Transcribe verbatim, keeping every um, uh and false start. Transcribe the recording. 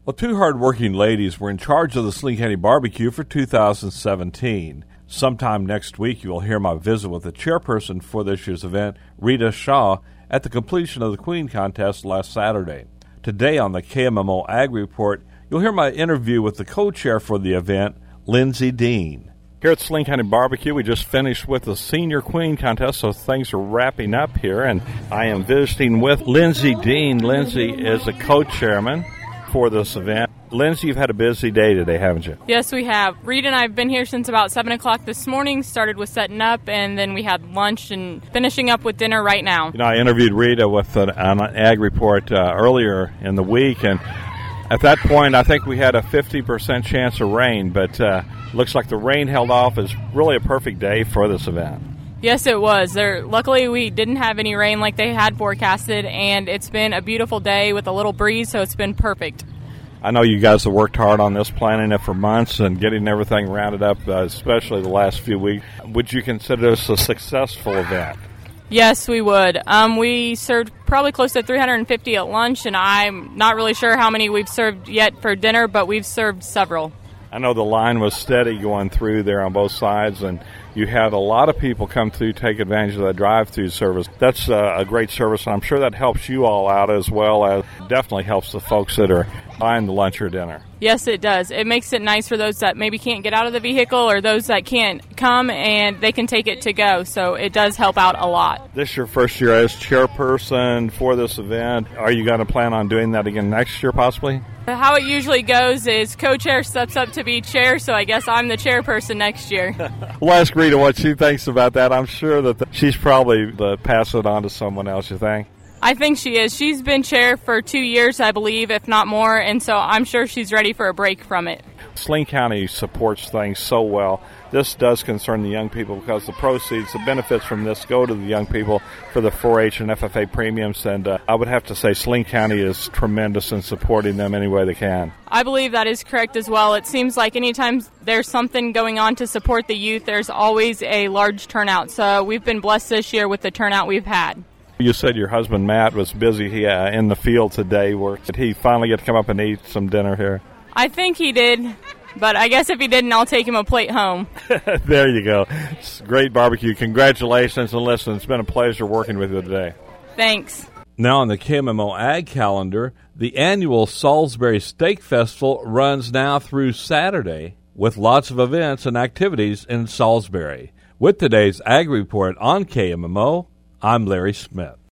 Well, two hard-working ladies were in charge of the Saline County Barbecue for two thousand seventeen. Sometime next week, you will hear my visit with the chairperson for this year's event, Rita Shaw, at the completion of the Queen Contest last Saturday. Today on the K M M O Ag Report, you'll hear my interview with the co-chair for the event, Lindsay Dean. Here at Saline County Barbecue, we just finished with the Senior Queen Contest, so things are wrapping up here, and I am visiting with Lindsay Dean. Lindsay is the co-chairman for this event. Lindsay, you've had a busy day today, haven't you? Yes, we have. Rita and I have been here since about seven o'clock this morning, started with setting up, and then we had lunch and finishing up with dinner right now. You know, I interviewed Rita with an, an Ag Report uh, earlier in the week, and at that point, I think we had a fifty percent chance of rain, but uh, looks like the rain held off. It's really a perfect day for this event. Yes, it was. There, luckily, we didn't have any rain like they had forecasted, and it's been a beautiful day with a little breeze, so it's been perfect. I know you guys have worked hard on this, planning it for months and getting everything rounded up, uh, especially the last few weeks. Would you consider this a successful event? Yes, we would. Um, we served probably close to three hundred fifty at lunch, and I'm not really sure how many we've served yet for dinner, but we've served several. I know the line was steady going through there on both sides, and you had a lot of people come through, take advantage of that drive-through service. That's uh, a great service, and I'm sure that helps you all out as well as definitely helps the folks that are buying the lunch or dinner. Yes, it does. It makes it nice for those that maybe can't get out of the vehicle or those that can't come, and they can take it to go, so it does help out a lot. This is your first year as chairperson for this event. Are you going to plan on doing that again next year possibly? How it usually goes is co-chair steps up to be chair, so I guess I'm the chairperson next year. We'll ask Rita what she thinks about that. I'm sure that the, she's probably uh, pass it on to someone else, you think? I think she is. She's been chair for two years, I believe, if not more, and so I'm sure she's ready for a break from it. Saline County supports things so well. This does concern the young people because the proceeds, the benefits from this go to the young people for the four H and F F A premiums, and uh, I would have to say Saline County is tremendous in supporting them any way they can. I believe that is correct as well. It seems like anytime there's something going on to support the youth, there's always a large turnout, so we've been blessed this year with the turnout we've had. You said your husband Matt was busy he, uh, in the field today. Where did he finally get to come up and eat some dinner here? I think he did, but I guess if he didn't, I'll take him a plate home. There you go. It's great barbecue. Congratulations, and listen, it's been a pleasure working with you today. Thanks. Now on the K M M O Ag calendar, the annual Salisbury Steak Festival runs now through Saturday with lots of events and activities in Salisbury. With today's Ag Report on K M M O, I'm Larry Smith.